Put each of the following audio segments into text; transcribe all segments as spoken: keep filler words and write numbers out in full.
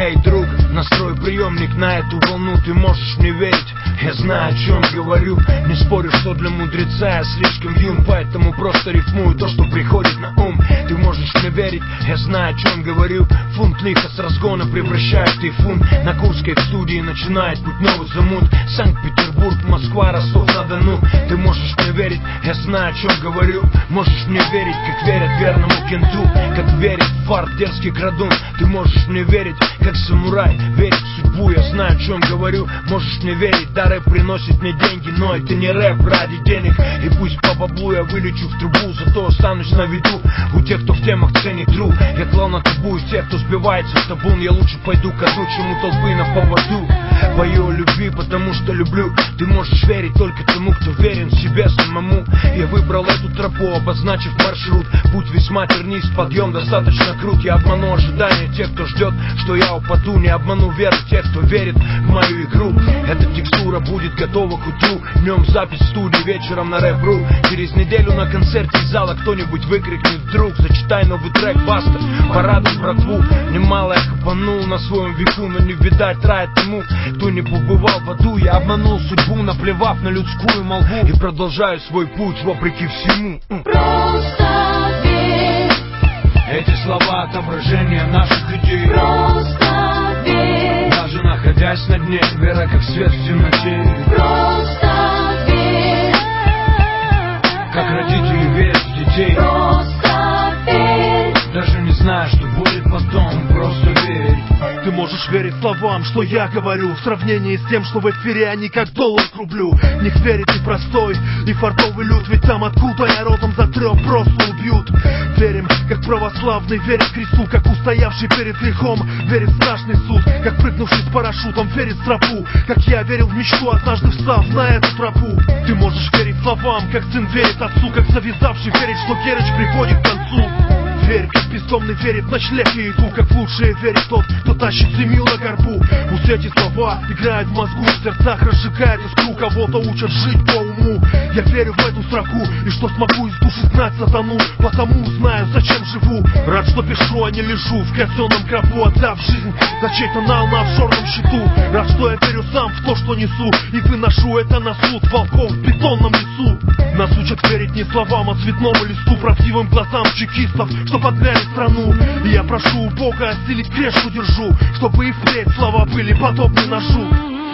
Эй, друг, настрой приемник на эту волну, ты можешь мне верить, я знаю, о чем говорю. Не спорю, что для мудреца я слишком юн, поэтому просто рифмую то, что приходит на ум. Ты можешь мне верить, я знаю, о чем говорю. Фунт лиха с разгона превращает тайфун. На Курской в студии начинает путь новый замут. Санкт-Петербург, Москва, Ростов-на-Дону. Ты можешь мне верить, я знаю, о чем говорю. Можешь мне верить, как верят верному кенту, как верит в фарт дерзкий крадун. Ты можешь мне верить, как самурай верит в судьбу, я знаю, о чем говорю. Можешь мне верить, да, рэп приносит мне деньги, но это не рэп ради денег. И пусть по баблу я вылечу в трубу, зато останусь на виду у тех, кто в темах ценит тру. Я клал на табу из тех, кто сбивается в табун. Я лучше пойду ко дну, чем у толпы на поводу. Пою о любви, потому что люблю. Ты можешь верить только тому, кто верен себе самому. Я выбрал эту тропу, обозначив маршрут. Путь весьма тернист, подъем достаточно крут. Я обману ожидания тех, кто ждет, что я упаду. Не обману веру тех, кто верит в мою игру. Эта текстура будет готова к утру. Днем запись в студии, вечером на рэп-ру. Через неделю на концерте из зала кто-нибудь выкрикнет вдруг: зачитай новый трек, баста, порадуй братву. Немало я хапанул на своем веку, но не видать рая тому, кто не побывал в аду. Я обманул судьбу, наплевав на людскую молву, и продолжаю свой путь вопреки всему. Просто верь. Эти слова отображение наших идей. Просто верь. Даже находясь на дне, вера как свет в темноте. Просто верь. Как родители верят в детей. Просто верь. Даже не знаю, что будет потом, просто верь. Ты можешь верить словам, что я говорю, в сравнении с тем, что в эфире они как доллар к рублю. В них верит и простой, и фартовый люд, ведь там, откуда я родом, за трёх просто убьют. Верим, как православный верит кресту, как устоявший перед грехом верит в страшный суд, как прыгнувший с парашютом верит в тропу, как я верил в мечту, однажды встав на эту тропу. Ты можешь верить словам, как сын верит отцу, как завязавший верит, что Керчь приходит к концу. Верь, как бездомный верит в ночлег и еду, как в лучшее верит тот, кто тащит семью на горбу. Пусть эти слова играют в мозгу, в сердцах разжигают искру, кого-то учат жить по уму. Я верю в эту строку, и что смогу из души знать сатану, потому знаю, зачем живу. Рад, что пишу, а не лежу в казенном гробу, отдав жизнь за чей-то нал на офшорном счету. Рад, что я верю сам в то, что несу, и выношу это на суд волков в бетонном лесу. Нас учат верить не словам, а цветному листу, правдивым глазам чекистов, что подмяли страну. И я прошу у Бога осилить крест, что держу, чтобы и впредь слова были подобны ножу.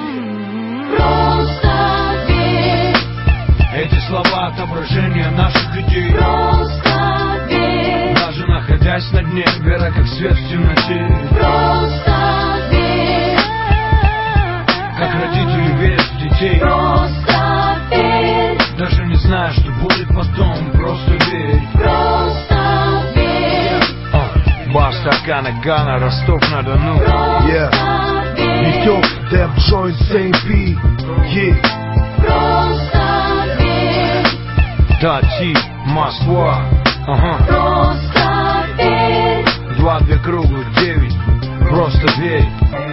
Просто верь. Эти слова отображение наших идей. Просто верь. Даже находясь на дне, вера как свет в темноте. Просто верь. Как родители верят в детей. Просто верь. Даже не знаю, что будет потом, просто верь. Просто верь. Бар стакана Гана, Ростов-на-Дону. Yeah. Несём Dev Joint эм пи. Yeah. Просто верь. Тати, Москва. Ага. Просто верь. Два, две круглых, девять. Просто верь.